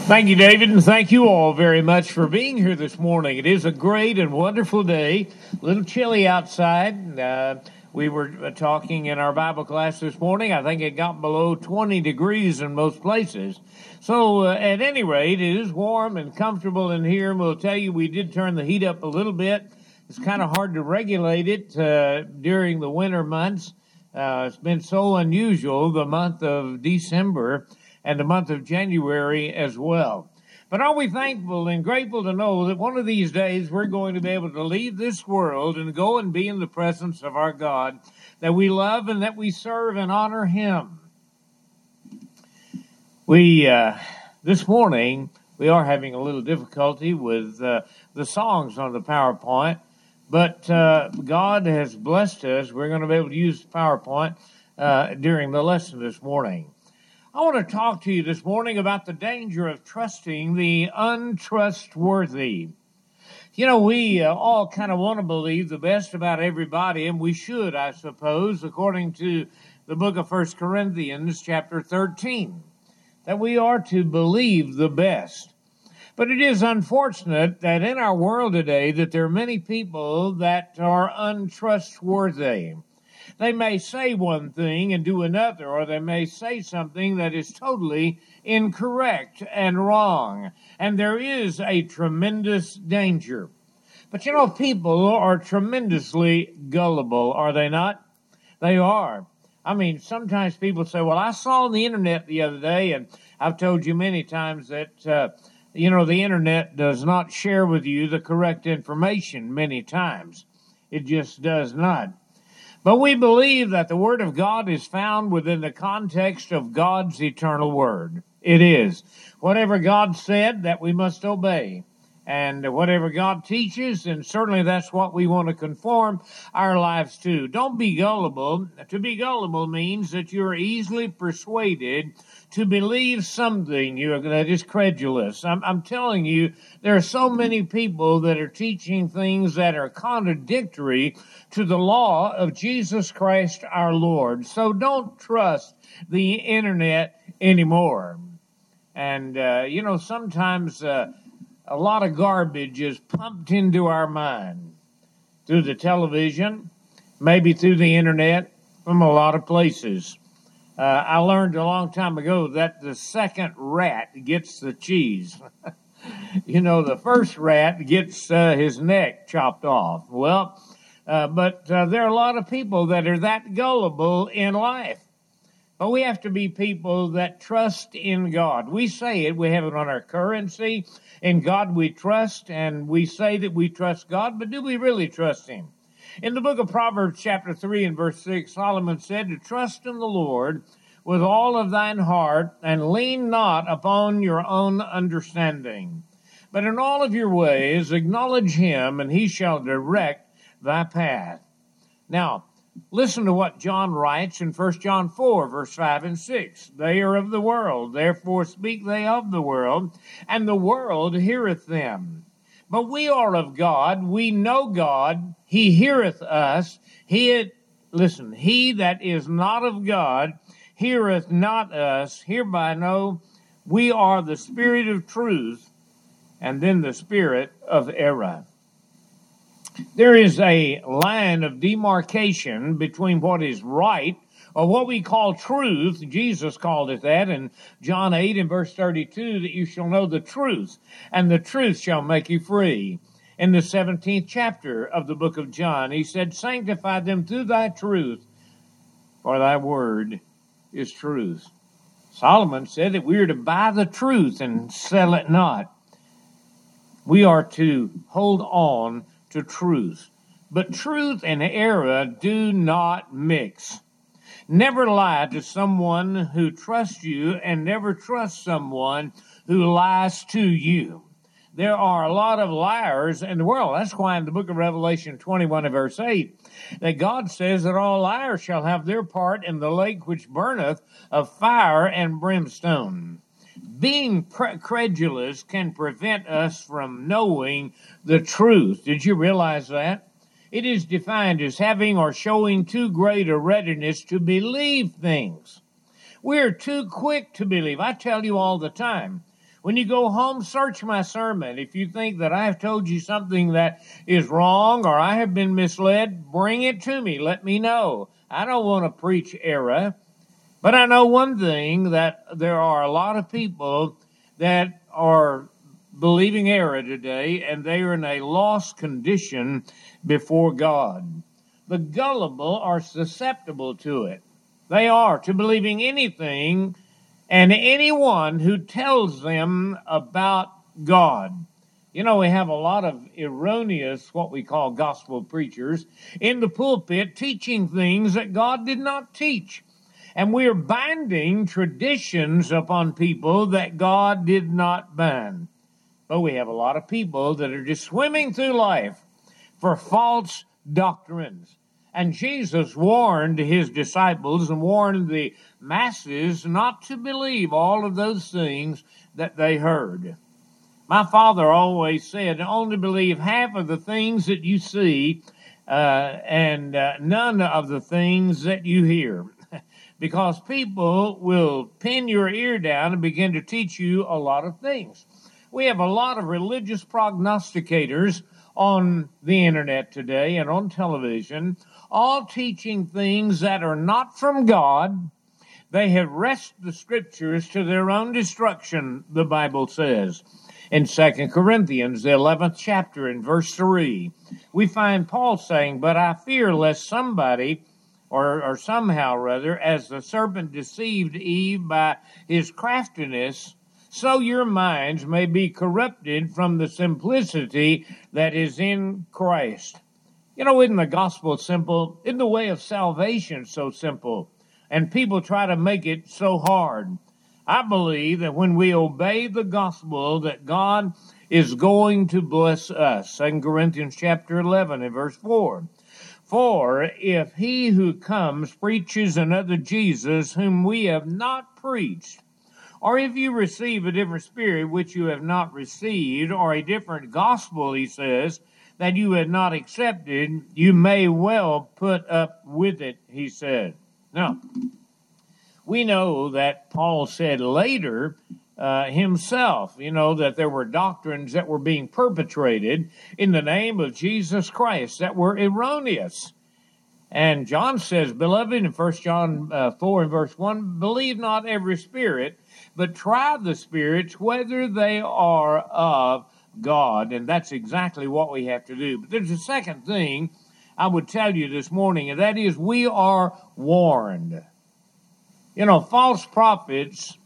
Thank you, David, and thank you all very much for being here this morning. It is a great and wonderful day. A little chilly outside. We were talking in our Bible class this morning. I think it got below 20 degrees in most places. So at any rate, it is warm and comfortable in here. And we'll tell you we did turn the heat up a little bit. It's kind of hard to regulate it during the winter months. It's been so unusual, the month of December and the month of January as well. But are we thankful and grateful to know that one of these days we're going to be able to leave this world and go and be in the presence of our God that we love and that we serve and honor Him? This morning, we are having a little difficulty with the songs on the PowerPoint, but God has blessed us. We're going to be able to use the PowerPoint during the lesson this morning. I want to talk to you this morning about the danger of trusting the untrustworthy. You know, we all kind of want to believe the best about everybody, and we should, I suppose, according to the book of 1 Corinthians chapter 13, that we are to believe the best. But it is unfortunate that in our world today that there are many people that are untrustworthy. They may say one thing and do another, or they may say something that is totally incorrect and wrong. And there is a tremendous danger. But you know, people are tremendously gullible, are they not? They are. I mean, sometimes people say, well, I saw on the internet the other day, and I've told you many times that, the internet does not share with you the correct information many times. It just does not. But we believe that the Word of God is found within the context of God's eternal Word. It is. Whatever God said, that we must obey. And whatever God teaches, and certainly that's what we want to conform our lives to. Don't be gullible. To be gullible means that you're easily persuaded to believe something that is credulous. I'm telling you, there are so many people that are teaching things that are contradictory to the law of Jesus Christ our Lord. So don't trust the internet anymore. And, sometimes a lot of garbage is pumped into our mind through the television, maybe through the internet, from a lot of places. I learned a long time ago that the second rat gets the cheese. The first rat gets his neck chopped off. Well, but there are a lot of people that are that gullible in life. But we have to be people that trust in God. We say it, we have it on our currency. In God we trust, and we say that we trust God, but do we really trust Him? In the book of Proverbs chapter 3 and verse 6, Solomon said to trust in the Lord with all of thine heart, and lean not upon your own understanding. But in all of your ways acknowledge Him, and He shall direct thy path. Now, listen to what John writes in 1 John 4, verse 5 and 6. They are of the world, therefore speak they of the world, and the world heareth them. But we are of God, we know God, He heareth us. He that is not of God heareth not us. Hereby know we are the spirit of truth, and then the spirit of error. There is a line of demarcation between what is right, or what we call truth. Jesus called it that in John 8 and verse 32, that you shall know the truth, and the truth shall make you free. In the 17th chapter of the book of John, He said, sanctify them through thy truth, for thy word is truth. Solomon said that we are to buy the truth and sell it not. We are to hold on to truth. But truth and error do not mix. Never lie to someone who trusts you, and never trust someone who lies to you. There are a lot of liars in the world. That's why in the book of Revelation 21 and verse 8, that God says that all liars shall have their part in the lake which burneth of fire and brimstone. Being credulous can prevent us from knowing the truth. Did you realize that? It is defined as having or showing too great a readiness to believe things. We're too quick to believe. I tell you all the time, When you go home, search my sermon. If you think that I have told you something that is wrong or I have been misled, bring it to me. Let me know. I don't want to preach error. But I know one thing, that there are a lot of people that are believing error today, and they are in a lost condition before God. The gullible are susceptible to it. They are to believing anything and anyone who tells them about God. You know, we have a lot of erroneous, what we call gospel preachers, in the pulpit teaching things that God did not teach. And we are binding traditions upon people that God did not bind. But we have a lot of people that are just swimming through life for false doctrines. And Jesus warned his disciples and warned the masses not to believe all of those things that they heard. My father always said, only believe half of the things that you see and none of the things that you hear. Because people will pin your ear down and begin to teach you a lot of things. We have a lot of religious prognosticators on the internet today and on television, all teaching things that are not from God. They have wrested the scriptures to their own destruction, the Bible says. In 2 Corinthians, the 11th chapter, in verse 3, we find Paul saying, but I fear lest somebody, or somehow rather, as the serpent deceived Eve by his craftiness, so your minds may be corrupted from the simplicity that is in Christ. You know, isn't the gospel simple? Isn't the way of salvation so simple? And people try to make it so hard. I believe that when we obey the gospel, that God is going to bless us. 2 Corinthians chapter 11 and verse 4. For if he who comes preaches another Jesus whom we have not preached, or if you receive a different spirit which you have not received, or a different gospel, he says, that you had not accepted, you may well put up with it, he said. Now, we know that Paul said later himself, that there were doctrines that were being perpetrated in the name of Jesus Christ that were erroneous. And John says, beloved, in 1 John 4 and verse 1, believe not every spirit, but try the spirits whether they are of God. And that's exactly what we have to do. But there's a second thing I would tell you this morning, and that is we are warned. False prophets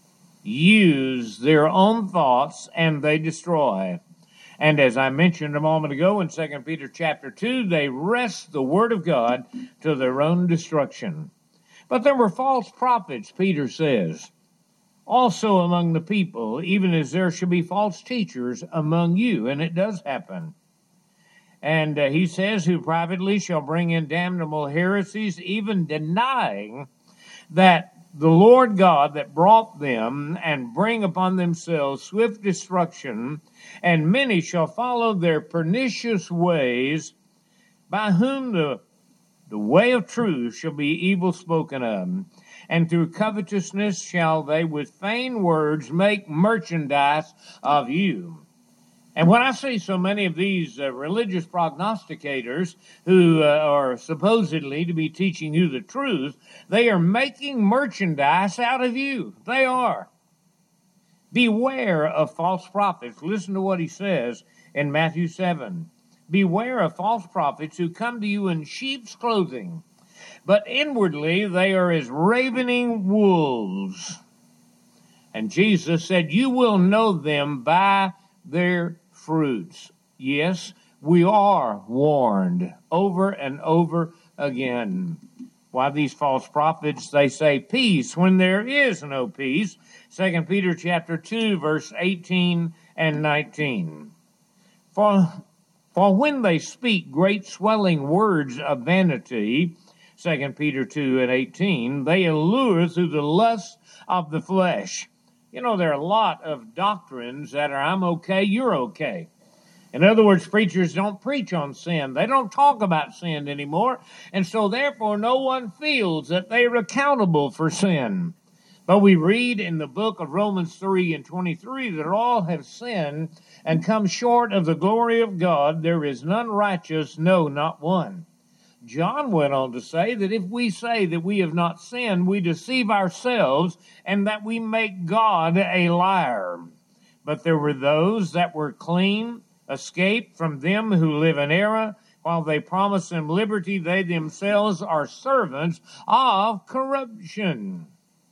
use their own thoughts and they destroy. And as I mentioned a moment ago in 2 Peter chapter 2, they wrest the word of God to their own destruction. But there were false prophets, Peter says, also among the people, even as there shall be false teachers among you. And it does happen. And he says, who privately shall bring in damnable heresies, even denying that the Lord God that brought them, and bring upon themselves swift destruction, and many shall follow their pernicious ways, by whom the way of truth shall be evil spoken of. And through covetousness shall they with vain words make merchandise of you. And when I see so many of these religious prognosticators who are supposedly to be teaching you the truth, they are making merchandise out of you. They are. Beware of false prophets. Listen to what he says in Matthew 7. Beware of false prophets who come to you in sheep's clothing, but inwardly they are as ravening wolves. And Jesus said, you will know them by their fruits. Yes, we are warned over and over again. Why these false prophets, they say peace when there is no peace. 2 Peter chapter 2, verse 18 and 19. For when they speak great swelling words of vanity, 2 Peter 2 and 18, they allure through the lust of the flesh. There are a lot of doctrines that are I'm okay, you're okay. In other words, preachers don't preach on sin. They don't talk about sin anymore. And so therefore no one feels that they are accountable for sin. But we read in the book of Romans 3 and 23 that all have sinned and come short of the glory of God. There is none righteous, no, not one. John went on to say that if we say that we have not sinned, we deceive ourselves and that we make God a liar. But there were those that were clean, escaped from them who live in error. While they promise them liberty, they themselves are servants of corruption.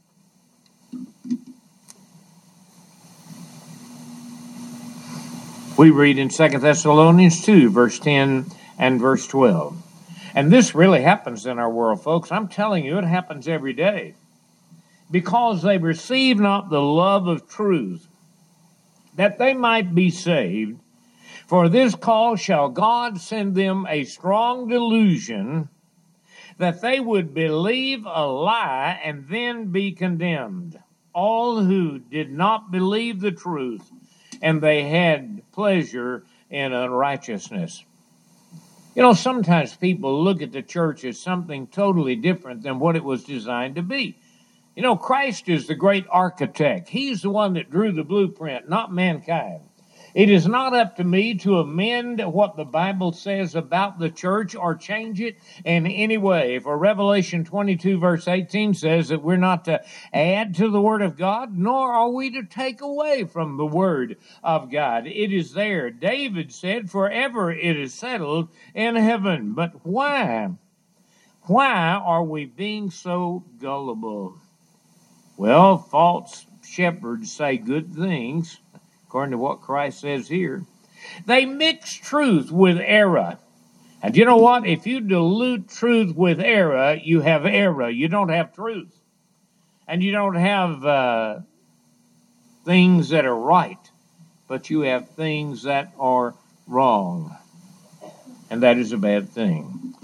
We read in 2 Thessalonians 2, verse 10 and verse 12. And this really happens in our world, folks. I'm telling you, it happens every day. Because they receive not the love of truth, that they might be saved. For this cause shall God send them a strong delusion, that they would believe a lie and then be condemned. All who did not believe the truth, and they had pleasure in unrighteousness. You know, sometimes people look at the church as something totally different than what it was designed to be. You know, Christ is the great architect. He's the one that drew the blueprint, not mankind. It is not up to me to amend what the Bible says about the church or change it in any way. For Revelation 22 verse 18 says that we're not to add to the Word of God, nor are we to take away from the Word of God. It is there. David said, forever it is settled in heaven. But why? Why are we being so gullible? Well, false shepherds say good things, according to what Christ says here. They mix truth with error. And you know what? If you dilute truth with error, you have error. You don't have truth. And you don't have things that are right, but you have things that are wrong. And that is a bad thing.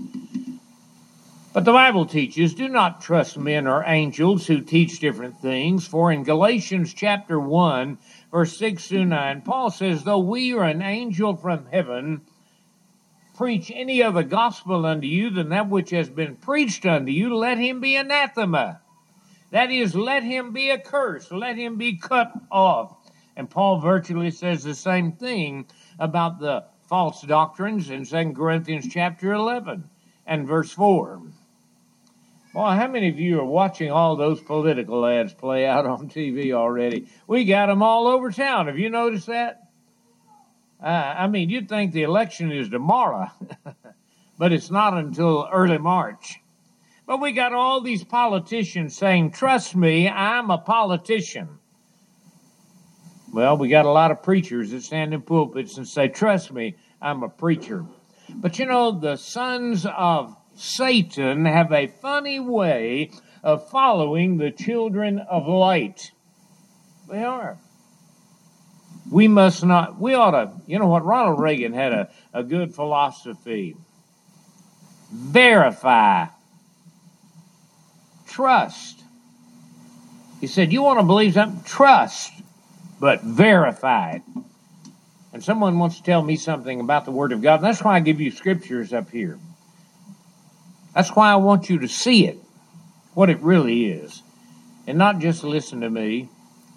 But the Bible teaches, do not trust men or angels who teach different things. For in Galatians chapter 1, verse 6 through 9, Paul says, though we or an angel from heaven preach any other gospel unto you than that which has been preached unto you, let him be anathema. That is, let him be accursed. Let him be cut off. And Paul virtually says the same thing about the false doctrines in 2 Corinthians chapter 11 and verse 4. Well, how many of you are watching all those political ads play out on TV already? We got them all over town. Have you noticed that? You'd think the election is tomorrow, but it's not until early March. But we got all these politicians saying, trust me, I'm a politician. Well, we got a lot of preachers that stand in pulpits and say, trust me, I'm a preacher. But you know, the sons of Satan have a funny way of following the children of light. They are. We ought to, you know what, Ronald Reagan had a good philosophy. Verify. Trust. He said, you want to believe something? Trust, but verify it. And someone wants to tell me something about the Word of God. That's why I give you scriptures up here. That's why I want you to see it, what it really is, and not just listen to me.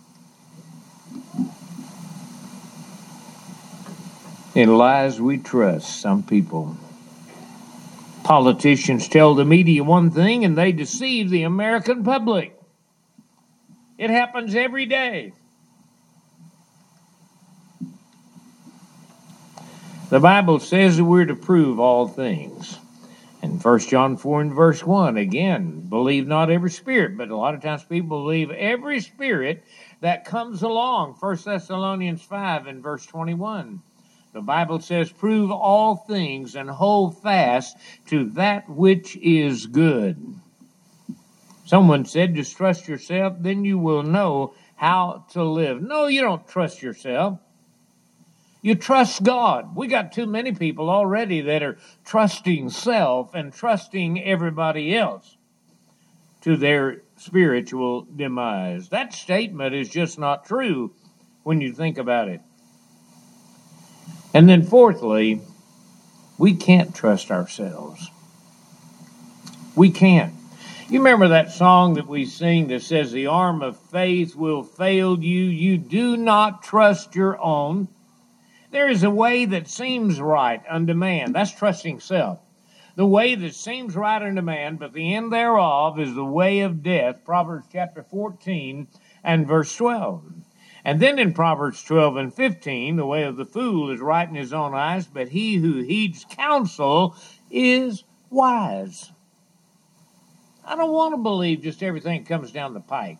In lies we trust, some people. Politicians tell the media one thing and they deceive the American public. It happens every day. The Bible says that we're to prove all things. In 1 John 4 and verse 1, again, believe not every spirit, but a lot of times people believe every spirit that comes along. 1 Thessalonians 5 and verse 21. The Bible says, prove all things and hold fast to that which is good. Someone said, just trust yourself, then you will know how to live. No, you don't trust yourself. You trust God. We got too many people already that are trusting self and trusting everybody else to their spiritual demise. That statement is just not true when you think about it. And then fourthly, we can't trust ourselves. We can't. You remember that song that we sing that says, the arm of faith will fail you. You do not trust your own. There is a way that seems right unto man. That's trusting self. The way that seems right unto man, but the end thereof is the way of death. Proverbs chapter 14 and verse 12. And then in Proverbs 12 and 15, the way of the fool is right in his own eyes, but he who heeds counsel is wise. I don't want to believe just everything comes down the pike.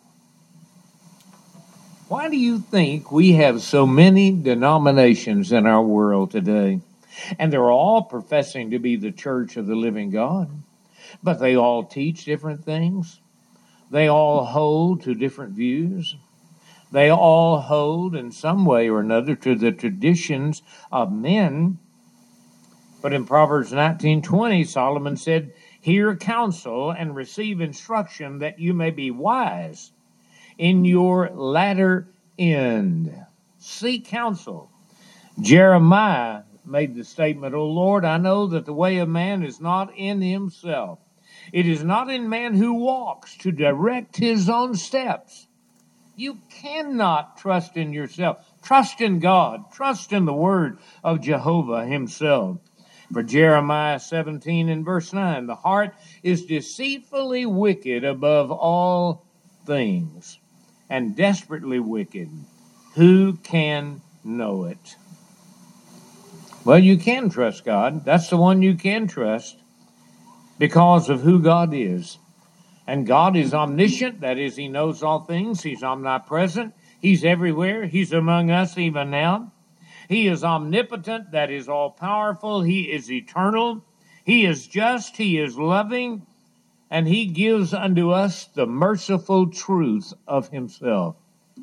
Why do you think we have so many denominations in our world today? And they're all professing to be the church of the living God. But they all teach different things. They all hold to different views. They all hold in some way or another to the traditions of men. But in Proverbs 19:20, Solomon said, hear counsel and receive instruction that you may be wise in your latter end. Seek counsel. Jeremiah made the statement, O Lord, I know that the way of man is not in himself. It is not in man who walks to direct his own steps. You cannot trust in yourself. Trust in God. Trust in the word of Jehovah himself. For Jeremiah 17 and verse 9, the heart is deceitfully wicked above all things, and desperately wicked. Who can know it? Well, you can trust God. That's the one you can trust because of who God is. And God is omniscient. That is, he knows all things. He's omnipresent. He's everywhere. He's among us even now. He is omnipotent, that is all-powerful. He is eternal. He is just. He is loving. And he gives unto us the merciful truth of himself.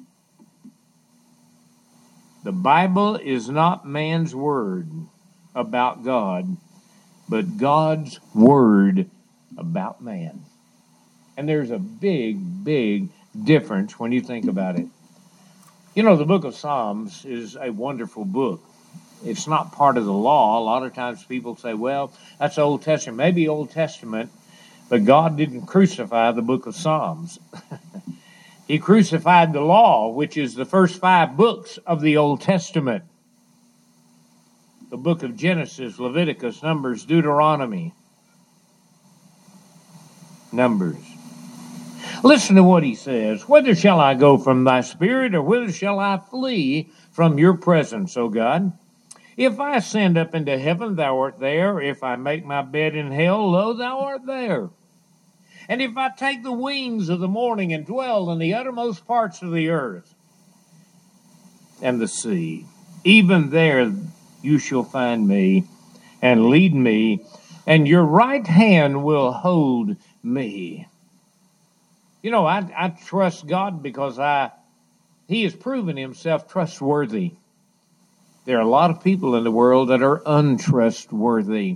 The Bible is not man's word about God, but God's word about man. And there's a big, big difference when you think about it. You know, the book of Psalms is a wonderful book. It's not part of the law. A lot of times people say, well, that's Old Testament. Maybe Old Testament, but God didn't crucify the book of Psalms. He crucified the law, which is the first 5 books of the Old Testament. The book of Genesis, Leviticus, Numbers, Deuteronomy. Numbers. Listen to what he says. Whither shall I go from thy spirit, or whither shall I flee from your presence, O God? If I ascend up into heaven, thou art there. If I make my bed in hell, lo, thou art there. And if I take the wings of the morning and dwell in the uttermost parts of the earth and the sea, even there you shall find me and lead me, and your right hand will hold me. You know, I trust God because he has proven himself trustworthy. There are a lot of people in the world that are untrustworthy.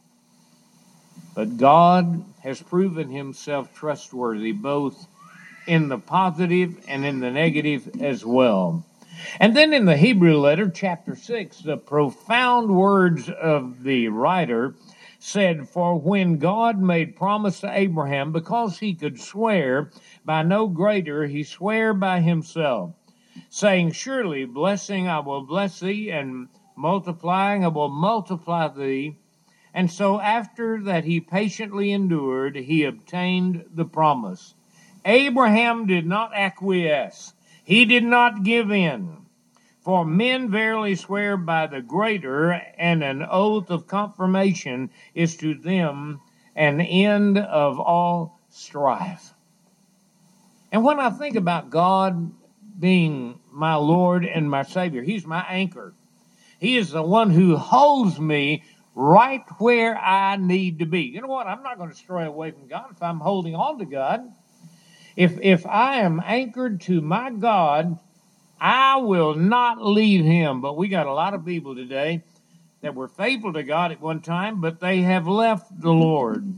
But God has proven himself trustworthy both in the positive and in the negative as well. And then in the Hebrew letter, chapter 6, the profound words of the writer said, for when God made promise to Abraham, because he could swear by no greater, he sware by himself, saying, surely blessing I will bless thee, and multiplying I will multiply thee. And so after that he patiently endured, he obtained the promise. Abraham did not acquiesce. He did not give in. For men verily swear by the greater, and an oath of confirmation is to them an end of all strife. And when I think about God being my Lord and my Savior, he's my anchor. He is the one who holds me right where I need to be. You know what? I'm not going to stray away from God if I'm holding on to God. If I am anchored to my God, I will not leave him. But we got a lot of people today that were faithful to God at one time, but they have left the Lord.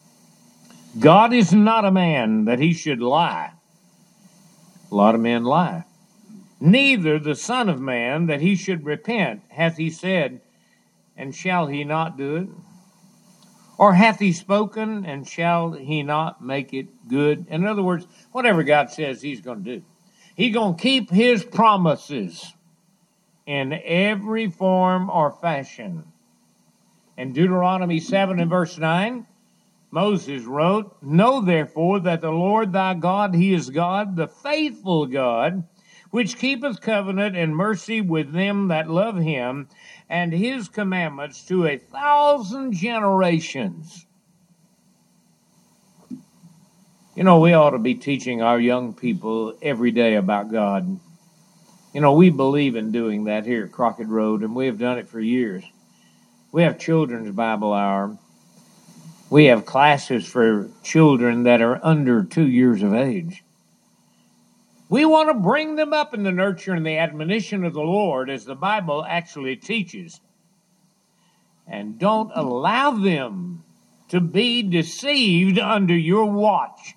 God is not a man that he should lie. A lot of men lie. Neither the Son of Man that he should repent. Hath he said, and shall he not do it? Or hath he spoken, and shall he not make it good? In other words, whatever God says he's going to do. He's going to keep his promises in every form or fashion. In Deuteronomy 7 and verse 9, Moses wrote, Know therefore that the Lord thy God, he is God, the faithful God, which keepeth covenant and mercy with them that love him, and his commandments to 1,000 generations. You know, we ought to be teaching our young people every day about God. You know, we believe in doing that here at Crockett Road, and we have done it for years. We have Children's Bible Hour. We have classes for children that are under 2 years of age. We want to bring them up in the nurture and the admonition of the Lord as the Bible actually teaches. And don't allow them to be deceived under your watch.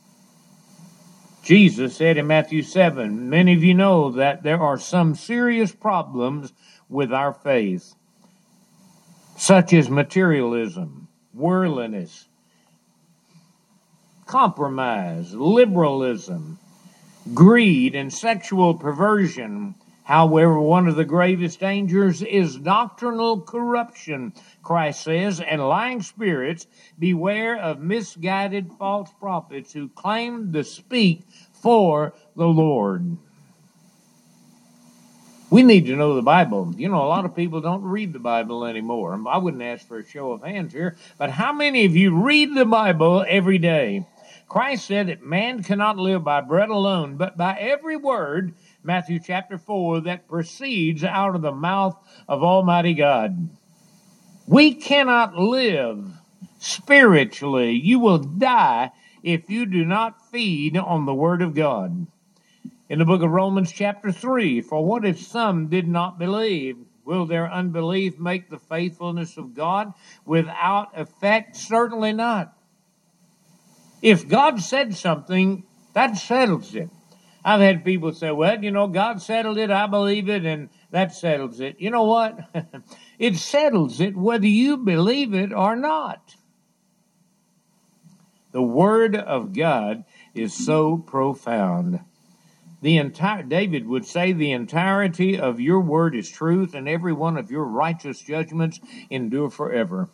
Jesus said in Matthew 7, many of you know that there are some serious problems with our faith, such as materialism, worldliness, compromise, liberalism, greed, and sexual perversion. However, one of the gravest dangers is doctrinal corruption, Christ says, and lying spirits. Beware of misguided false prophets who claim to speak for the Lord. We need to know the Bible. You know, a lot of people don't read the Bible anymore. I wouldn't ask for a show of hands here, but how many of you read the Bible every day? Christ said that man cannot live by bread alone, but by every word, Matthew chapter 4, that proceeds out of the mouth of Almighty God. We cannot live spiritually. You will die if you do not feed on the Word of God. In the book of Romans chapter 3, for what if some did not believe? Will their unbelief make the faithfulness of God without effect? Certainly not. If God said something, that settles it. I've had people say, well, you know, God settled it, I believe it, and that settles it. You know what? It settles it whether you believe it or not. The Word of God is so profound. David would say, the entirety of your word is truth, and every one of your righteous judgments endure forever.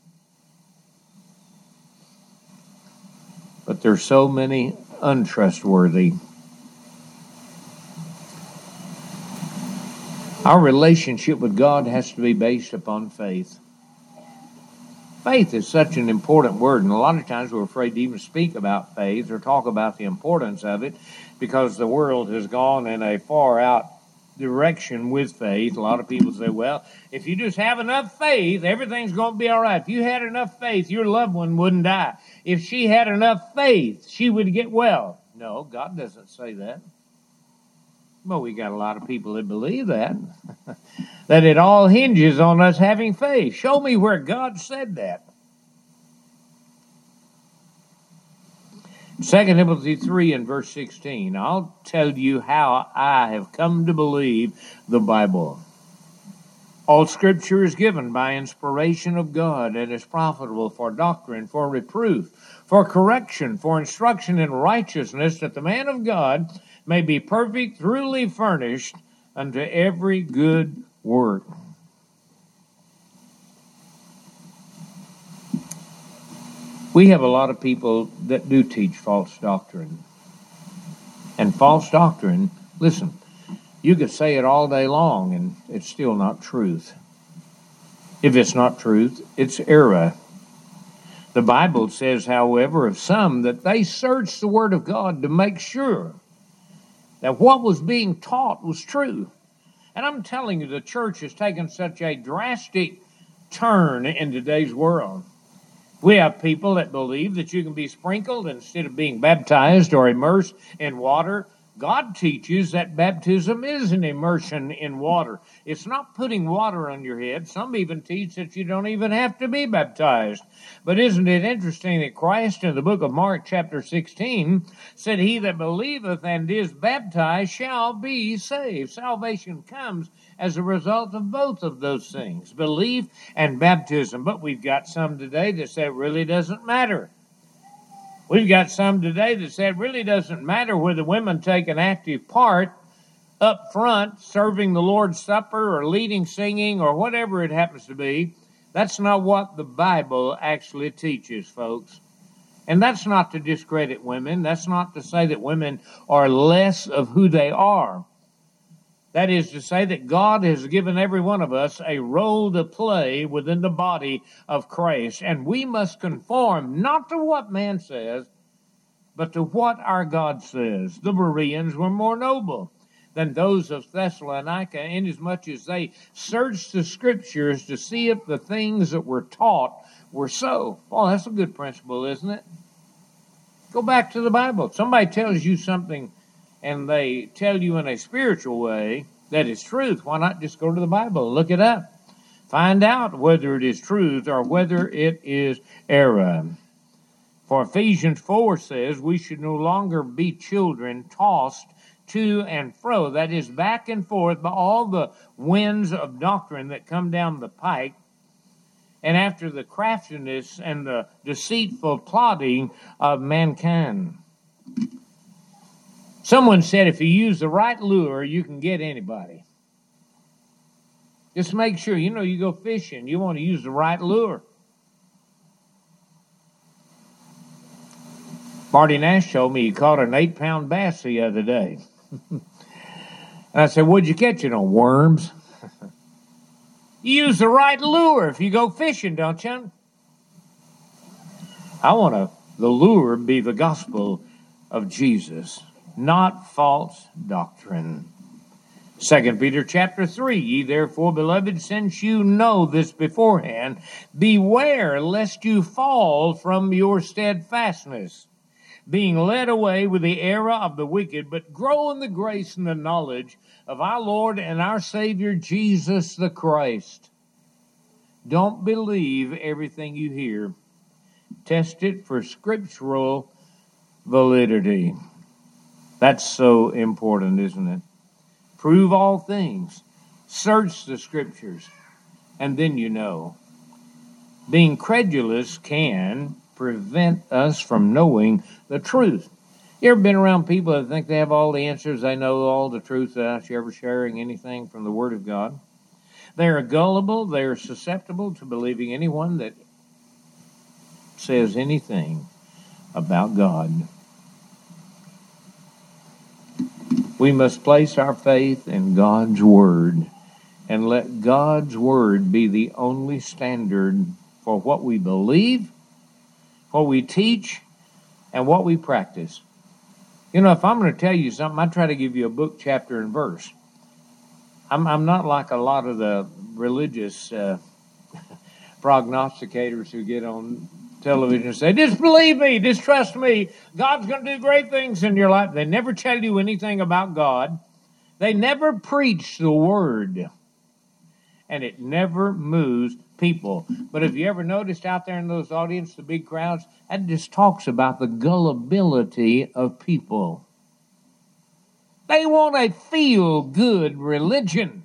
But there's so many untrustworthy. Our relationship with God has to be based upon faith. Faith is such an important word, and a lot of times we're afraid to even speak about faith or talk about the importance of it because the world has gone in a far out direction with faith. A lot of people say, well, if you just have enough faith, everything's going to be all right. If you had enough faith, your loved one wouldn't die. If she had enough faith, she would get well. No, God doesn't say that. Well, we got a lot of people that believe that. That it all hinges on us having faith. Show me where God said that. 2 Timothy 3 and verse 16. I'll tell you how I have come to believe the Bible. All Scripture is given by inspiration of God and is profitable for doctrine, for reproof, for correction, for instruction in righteousness, that the man of God may be perfect, truly furnished unto every good work. We have a lot of people that do teach false doctrine. And false doctrine, listen, you could say it all day long and it's still not truth. If it's not truth, it's error. The Bible says, however, of some that they searched the Word of God to make sure that what was being taught was true. And I'm telling you, the church has taken such a drastic turn in today's world. We have people that believe that you can be sprinkled instead of being baptized or immersed in water God teaches that baptism is an immersion in water. It's not putting water on your head. Some even teach that you don't even have to be baptized. But isn't it interesting that Christ in the book of Mark chapter 16 said, "He that believeth and is baptized shall be saved." Salvation comes as a result of both of those things, belief and baptism. But we've got some today that say it really doesn't matter. We've got some today that say it really doesn't matter whether women take an active part up front, serving the Lord's Supper or leading singing or whatever it happens to be. That's not what the Bible actually teaches, folks. And that's not to discredit women. That's not to say that women are less of who they are. That is to say that God has given every one of us a role to play within the body of Christ. And we must conform not to what man says, but to what our God says. The Bereans were more noble than those of Thessalonica, inasmuch as they searched the Scriptures to see if the things that were taught were so. Oh, that's a good principle, isn't it? Go back to the Bible. If somebody tells you something and they tell you in a spiritual way that it's truth, why not just go to the Bible and look it up? Find out whether it is truth or whether it is error. For Ephesians 4 says we should no longer be children tossed to and fro, that is, back and forth by all the winds of doctrine that come down the pike, and after the craftiness and the deceitful plotting of mankind. Someone said if you use the right lure, you can get anybody. Just make sure, you go fishing, you want to use the right lure. Marty Nash told me he caught an 8-pound bass the other day. And I said, "What'd you catch it on, worms?" You use the right lure if you go fishing, don't you? I want the lure be the gospel of Jesus, not false doctrine. 2 Peter chapter 3, "Ye therefore, beloved, since you know this beforehand, beware lest you fall from your steadfastness, being led away with the error of the wicked, but grow in the grace and the knowledge of our Lord and our Savior Jesus the Christ." Don't believe everything you hear. Test it for scriptural validity. That's so important, isn't it? Prove all things. Search the Scriptures, and then you know. Being credulous can prevent us from knowing the truth. You ever been around people that think they have all the answers, they know all the truth without you ever sharing anything from the Word of God? They are gullible, they are susceptible to believing anyone that says anything about God. We must place our faith in God's Word and let God's Word be the only standard for what we believe, what we teach, and what we practice. If I'm going to tell you something, I try to give you a book, chapter, and verse. I'm not like a lot of the religious prognosticators who get on television and say, "Just believe me, just trust me, God's going to do great things in your life." They never tell you anything about God. They never preach the Word. And it never moves people. But have you ever noticed out there in those audiences, the big crowds, that just talks about the gullibility of people. They want a feel-good religion.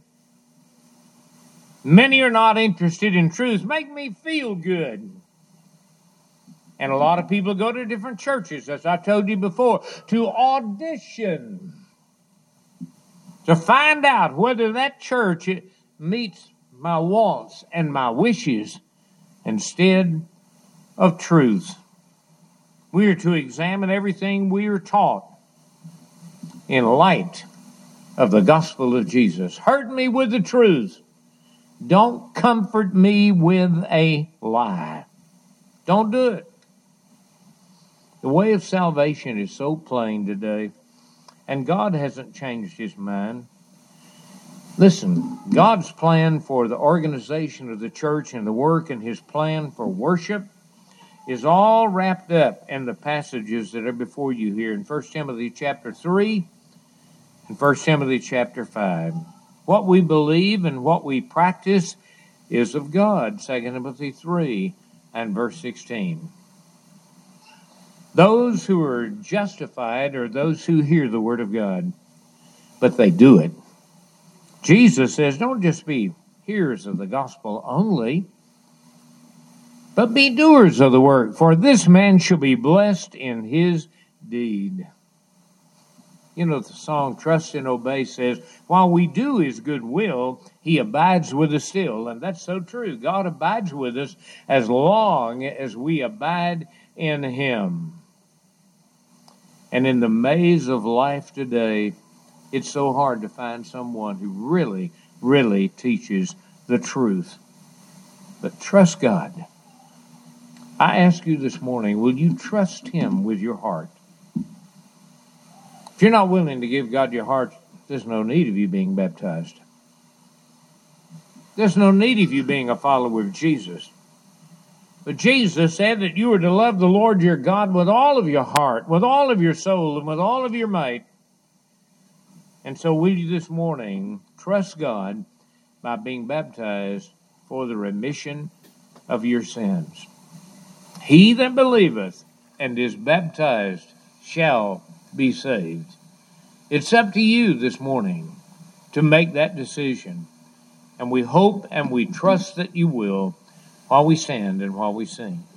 Many are not interested in truth. Make me feel good. And a lot of people go to different churches, as I told you before, to audition, to find out whether that church meets my wants and my wishes instead of truth. We are to examine everything we are taught in light of the gospel of Jesus. Hurt me with the truth. Don't comfort me with a lie. Don't do it. The way of salvation is so plain today, and God hasn't changed His mind. Listen, God's plan for the organization of the church and the work and His plan for worship is all wrapped up in the passages that are before you here in 1 Timothy chapter 3 in 1 Timothy chapter 5. What we believe and what we practice is of God, 2 Timothy 3 and verse 16. Those who are justified are those who hear the word of God, but they do it. Jesus says, don't just be hearers of the gospel only, but be doers of the word, for this man shall be blessed in his deed. You know, the song Trust and Obey says, while we do his good will, he abides with us still. And that's so true. God abides with us as long as we abide in him. And in the maze of life today, it's so hard to find someone who really, really teaches the truth. But trust God. I ask you this morning, will you trust him with your heart? If you're not willing to give God your heart, there's no need of you being baptized. There's no need of you being a follower of Jesus. But Jesus said that you are to love the Lord your God with all of your heart, with all of your soul, and with all of your might. And so will you this morning trust God by being baptized for the remission of your sins? He that believeth and is baptized shall be saved. It's up to you this morning to make that decision. And we hope and we trust that you will while we stand and while we sing.